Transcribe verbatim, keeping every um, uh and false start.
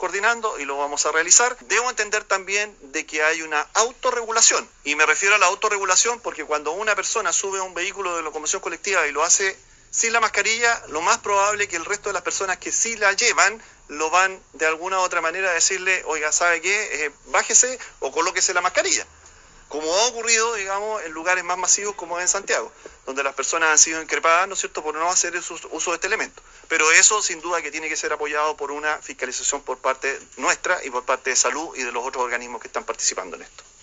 coordinando y lo vamos a realizar. Debo entender también de que hay una autorregulación, y me refiero a la autorregulación porque cuando una persona sube a un vehículo de locomoción colectiva y lo hace sin la mascarilla, lo más probable es que el resto de las personas que sí la llevan lo van de alguna u otra manera a decirle, oiga, ¿sabe qué? Eh, bájese o colóquese la mascarilla. Como ha ocurrido, digamos, en lugares más masivos como en Santiago, donde las personas han sido increpadas, ¿no es cierto?, por no hacer uso de este elemento. Pero eso, sin duda, que tiene que ser apoyado por una fiscalización por parte nuestra y por parte de salud y de los otros organismos que están participando en esto.